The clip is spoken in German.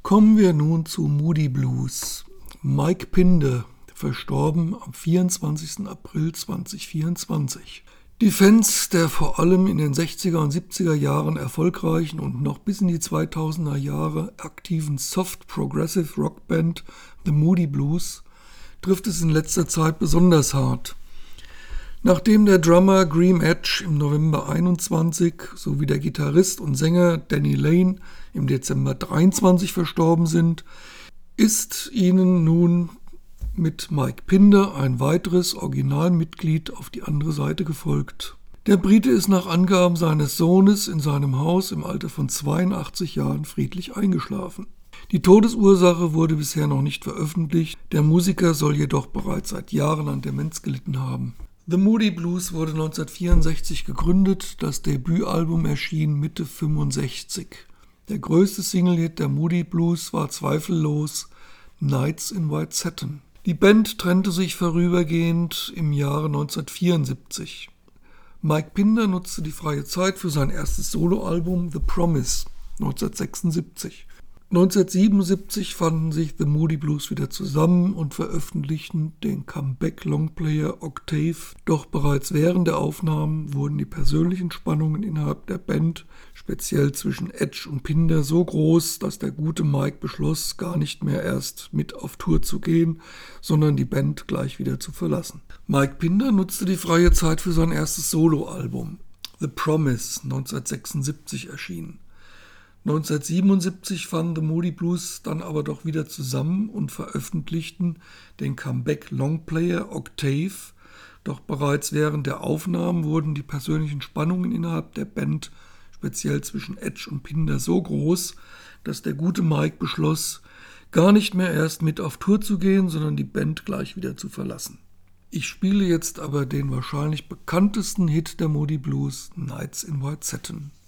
Kommen wir nun zu Moody Blues. Mike Pinder, verstorben am 24. April 2024. Die Fans der vor allem in den 60er und 70er Jahren erfolgreichen und noch bis in die 2000er Jahre aktiven Soft Progressive Rockband The Moody Blues trifft es in letzter Zeit besonders hart. Nachdem der Drummer Graham Edge im November 21 sowie der Gitarrist und Sänger Danny Lane im Dezember 23 verstorben sind, ist ihnen nun mit Mike Pinder ein weiteres Originalmitglied auf die andere Seite gefolgt. Der Brite ist nach Angaben seines Sohnes in seinem Haus im Alter von 82 Jahren friedlich eingeschlafen. Die Todesursache wurde bisher noch nicht veröffentlicht, der Musiker soll jedoch bereits seit Jahren an Demenz gelitten haben. The Moody Blues wurde 1964 gegründet, das Debütalbum erschien Mitte 65. Der größte Single-Hit der Moody Blues war zweifellos Nights in White Satin. Die Band trennte sich vorübergehend im Jahre 1974. Mike Pinder nutzte die freie Zeit für sein erstes Soloalbum The Promise 1976. 1977 fanden sich The Moody Blues wieder zusammen und veröffentlichten den Comeback-Longplayer Octave. Doch bereits während der Aufnahmen wurden die persönlichen Spannungen innerhalb der Band, speziell zwischen Edge und Pinder, so groß, dass der gute Mike beschloss, gar nicht mehr erst mit auf Tour zu gehen, sondern die Band gleich wieder zu verlassen. Mike Pinder nutzte die freie Zeit für sein erstes Soloalbum, The Promise, 1976 erschienen. 1977 fanden The Moody Blues dann aber doch wieder zusammen und veröffentlichten den Comeback-Longplayer Octave. Doch bereits während der Aufnahmen wurden die persönlichen Spannungen innerhalb der Band, speziell zwischen Edge und Pinder, so groß, dass der gute Mike beschloss, gar nicht mehr erst mit auf Tour zu gehen, sondern die Band gleich wieder zu verlassen. Ich spiele jetzt aber den wahrscheinlich bekanntesten Hit der Moody Blues, Nights in White Satin.